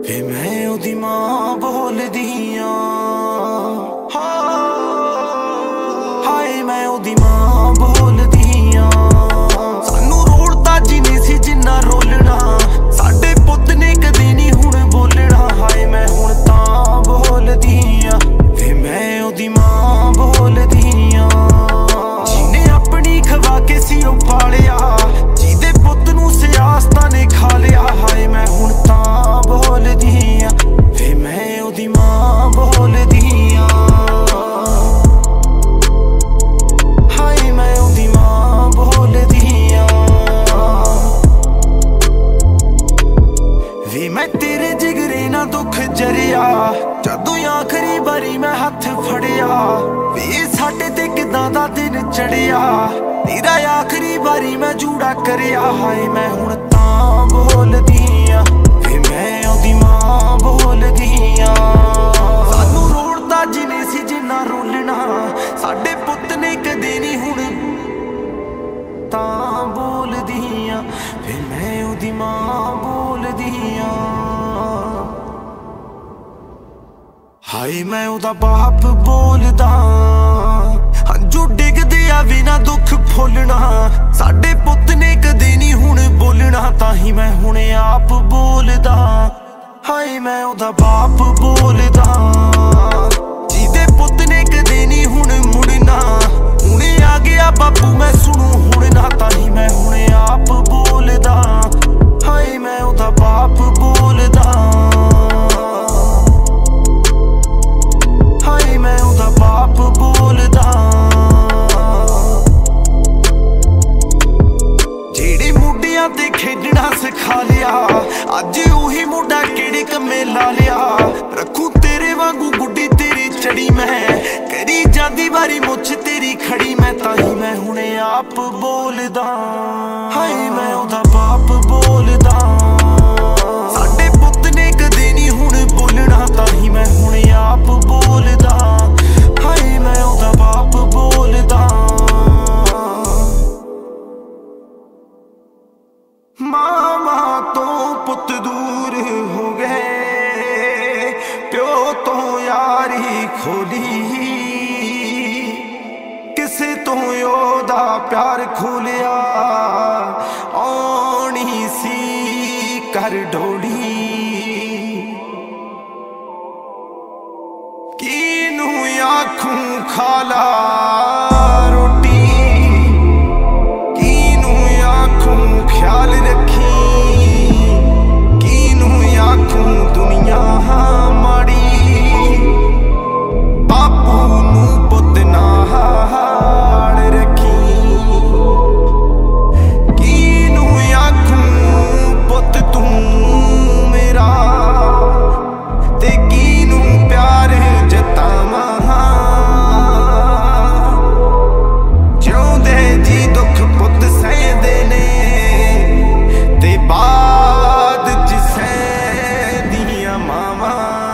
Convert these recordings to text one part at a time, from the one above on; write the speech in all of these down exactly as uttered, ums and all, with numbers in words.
ਵੇ ਮੈਂ ਉਹਦੀ ਮਾਂ ਬੋਲਦੀ ਆਂ, ਹਾਏ ਮੈਂ ਉਹਦੀ ਮਾਂ ਬੋਲਦੀ ਆਂ। ਸਾਨੂੰ ਰੋੜਤਾ ਜਿੰਨੀ ਸੀ ਜਿੰਨਾ ਰੋਲਣਾ, ਸਾਡੇ ਪੁੱਤ ਨੇ ਕਦੇ ਨਹੀਂ ਹੁਣ ਬੋਲਣਾ। ਹਾਏ ਮੈਂ ਹੁਣ ਤਾਂ ਬੋਲਦੀ ਆਂ, ਵੇ ਮੈਂ ਉਹਦੀ ਮਾਂ ਬੋਲਦੀ ਆਂ। ਜਿਹਨੇ ਆਪਣੀ ਖਵਾ ਕੇ ਸੀ ਉਹ ਪਾਲਿਆ, ਜਿਹਦੇ ਪੁੱਤ ਨੂੰ ਸਿਆਸਤਾਂ ਨੇ ਖਾ ਲਿਆ। ਹਾਏ ਮੈਂ ਹੁਣ ਤਾਂ ਬੋਲਦੀ ਆਂ, ਵੇ ਮੈਂ ਉਹਦੀ ਮਾਂ ਬੋਲਦੀ ਆਂ। ਹਾਏ ਮੈਂ ਉਹਦੀ ਮਾਂ ਬੋਲਦੀ ਆਂ। ਵੇ ਮੈਂ ਤੇਰੇ ਜਿਗਰੇ ਨਾਲ ਦੁੱਖ ਜਰਿਆ, ਜਦੋਂ ਆਖਰੀ ਵਾਰੀ ਮੈਂ ਹੱਥ ਫੜਿਆ। ਵੇ ਸਾਡੇ ਤੇ ਕਿੱਦਾਂ ਦਾ ਦਿਨ ਚੜਿਆ, ਤੇਰਾ ਆਖਰੀ ਵਾਰੀ ਮੈਂ ਜੂੜਾ ਕਰਿਆ। ਹਾਏ ਮੈਂ ਹੁਣ ਤਾਂ ਬੋਲਦੀ ਆਂ, ਵੇ ਮੈਂ ਉਹਦੀ ਮਾਂ ਬੋਲਦੀ ਆਂ। ਸਾਨੂੰ ਰੋੜਤਾ ਜਿੰਨੇ ਸੀ ਜਿੰਨਾ ਰੋਲਣਾ, ਸਾਡੇ ਪੁੱਤ ਨੇ ਕਦੇ ਨਹੀਂ ਹੁਣ ਤਾਂ ਬੋਲਦੀ ਆਂ, ਵੇ ਮੈਂ ਉਹਦੀ ਮਾਂ ਬੋਲਦੀ ਆਂ। ਹਾਏ ਮੈਂ ਉਹਦਾ ਬਾਪ ਬੋਲਦਾ, ਹੰਝੂ ਡਿੱਗਦੇ ਆ ਵੀ ਨਾ ਦੁੱਖ ਫੁੱਲਣਾ। ਸਾਡੇ ਪੁੱਤ ਨੇ ਕਦੇ ਨਹੀਂ ਹੁਣ ਬੋਲਣਾ, ਤਾਂ ਹੀ ਮੈਂ ਹੁਣ ਆਪ ਬੋਲਦਾ। ਹਾਏ ਮੈਂ ਉਹਦਾ ਬਾਪ ਬੋਲਦਾ, ਜਿਹਦੇ ਪੁੱਤ ਨੇ ਕਦੇ ਨਹੀਂ ਹੁਣ ਮੁੜਨਾ। ਹੁਣੇ ਆ ਗਿਆ ਬਾਪੂ ਮੈਂ ਸੁਣੂ ਹੁਣ ਨਾ, ਤਾਂ ਹੀ ਮੈਂ ਹੁਣ ਆਪ ਬੋਲਦਾ। ਹਾਏ ਮੈਂ ਉਹਦਾ ਬਾਪ ਬੋਲਦਾ, ਹਾਏ ਮੈਂ ਉਹਦਾ ਬਾਪ ਬੋਲਦਾ। ਜਿਹੜੇ ਮੁੰਡਿਆਂ ਤੇ ਖੇਡਣਾ ਸਿਖਾ ਲਿਆ, ਅੱਜ ਉਹੀ ਮੁੰਡਾ ਕਿਹੜੇ ਕੰਮੇ ਲਾ ਲਿਆ। ਰੱਖੂ ਤੇਰੇ ਵਾਂਗੂ ਗੁੱਡੀ ਤੇਰੀ ਚੜੀ ਮੈਂ, ਕਰੀ ਜਾਂਦੀ ਵਾਰੀ ਮੁੱਛ ਤੇਰੀ ਖੜੀ ਮੈਂ, ਤਾਂ ਹੀ ਮੈਂ ਹੁਣ ਆਪ ਬੋਲਦਾ। ਹਾਏ ਮੈਂ ਉਹਦਾ ਬਾਪ ਬੋਲਦਾ, ਸਾਡੇ ਪੁੱਤ ਨੇ ਕਦੇ ਨਹੀਂ ਹੁਣ ਬੋਲਣਾ, ਤਾਂ ਹੀ ਮੈਂ ਹੁਣ ਆਪ ਬੋਲਦਾ। ਹਾਏ ਮੈਂ ਉਹਦਾ ਬਾਪ ਬੋਲਦਾ। ਮਾਂ ਤੋਂ ਪੁੱਤ ਦੂਰ ਹੋ ਗਏ, ਪਿਓ ਤੋਂ ਯਾਰੀ ਖੋਲੀ, ਕਿਸੇ ਤੋਂ ਉਹਦਾ ਪਿਆਰ ਖੋਲਿਆ। ਆਉਣੀ ਸੀ ਕਰ ਢੋਲੀ, ਕਿਨੂੰ ਆਖੂੰ ਖਾਲਾ ਰੋਟੀ, ਕਿਨੂੰ ਆਖੂੰ ਖਿਆਲ ਰੱਖੀ, ਕਿਨੂੰ ਆਖੂੰ ਦੁਨੀਆ ਮਾੜੀ। ਬਾਪੂ ਨੂੰ ਪੁੱਤ ਨਾਲ ਰੱਖੀ, ਕਿਨੂੰ ਆਖੂੰ ਪੁੱਤ ਤੂੰ ਮੇਰਾ, ਤੇ ਕਿਨੂੰ ਪਿਆਰ ਜਤਾਵਾਂ। ਜਿਉਂਦੇ ਜੀ ਦੁੱਖ ਪੁੱਤ ਸਹਿੰਦੇ ਨੇ, ਤੇ ਬਾਅਦ ਚ ਸਹਿੰਦੀਆਂ ਮਾਵਾਂ।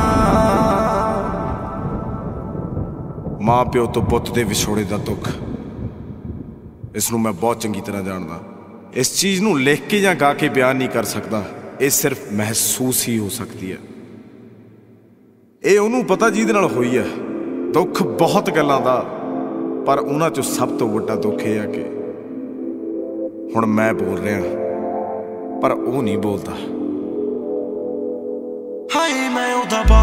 ਮਾਂ ਪਿਓ ਤੋਂ ਪੁੱਤ ਦੇ ਵਿਛੋੜੇ ਦਾ ਦੁੱਖ, ਇਸ ਨੂੰ ਮੈਂ ਬਹੁਤ ਚੰਗੀ ਤਰ੍ਹਾਂ ਜਾਣਦਾ। ਇਸ ਚੀਜ਼ ਨੂੰ ਲਿਖ ਕੇ ਜਾਂ ਗਾ ਕੇ ਬਿਆਨ ਨਹੀਂ ਕਰ ਸਕਦਾ, ਇਹ ਸਿਰਫ ਮਹਿਸੂਸ ਹੀ ਹੋ ਸਕਦੀ ਹੈ। ਇਹ ਉਹਨੂੰ ਪਤਾ ਜਿਹਦੇ ਨਾਲ ਹੋਈ ਹੈ। ਦੁੱਖ ਬਹੁਤ ਗੱਲਾਂ ਦਾ, ਪਰ ਉਹਨਾਂ ਚੋਂ ਸਭ ਤੋਂ ਵੱਡਾ ਦੁੱਖ ਇਹ ਹੈ ਕਿ ਹੁਣ ਮੈਂ ਬੋਲ ਰਿਹਾ, ਪਰ ਉਹ ਨਹੀਂ ਬੋਲਦਾ। ਹਾਏ ਮੈਂ ਉਹਦਾ